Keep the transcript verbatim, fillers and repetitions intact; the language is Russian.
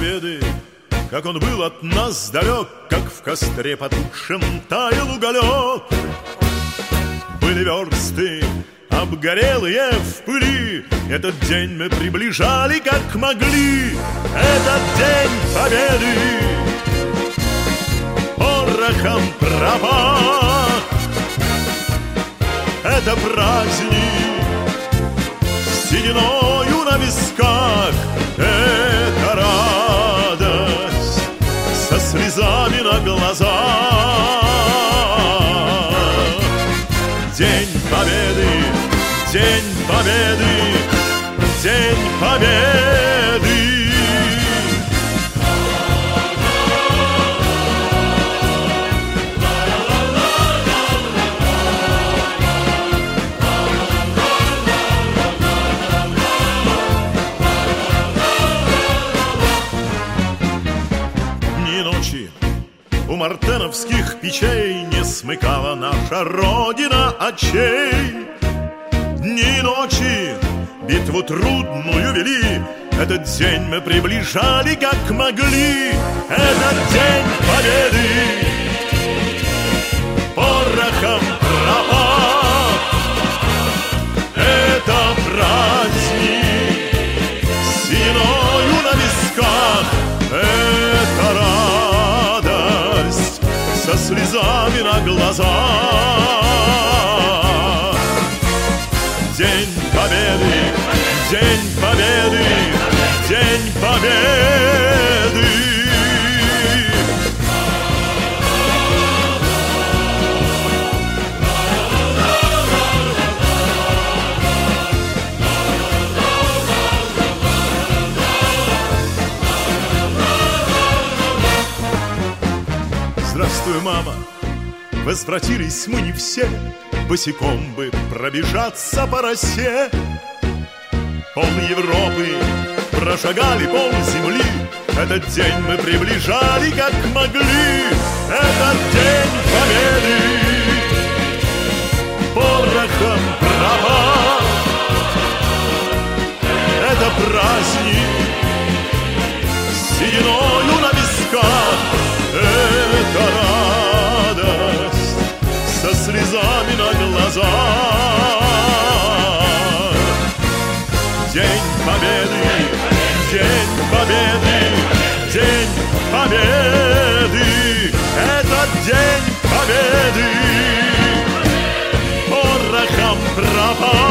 Победы, как он был от нас далек, как в костре потухшем таял уголек. Были версты обгорелые в пыли, этот день мы приближали как могли. Этот день победы порохом пропах. Это праздник с сединою на висках. Это радость со слезами на глазах. День победы, день победы, день победы. У мартеновских печей не смыкала наша Родина очей. Дни и ночи битву трудную вели, этот день мы приближали как могли. Этот день победы порохом пропах. Это праздник с сединою на висках. Это радость со слезами на глазах. День победы, день победы, день победы. Здравствуй, мама, возвратились мы не все, босиком бы пробежаться по росе. Пол Европы прошагали, пол земли, этот день мы приближали как могли. Этот день победы порохом пропах. Это праздник с сединою на висках. Это радость со слезами на глазах. День победы, день победы, день победы. Этот день победы порохом пропах.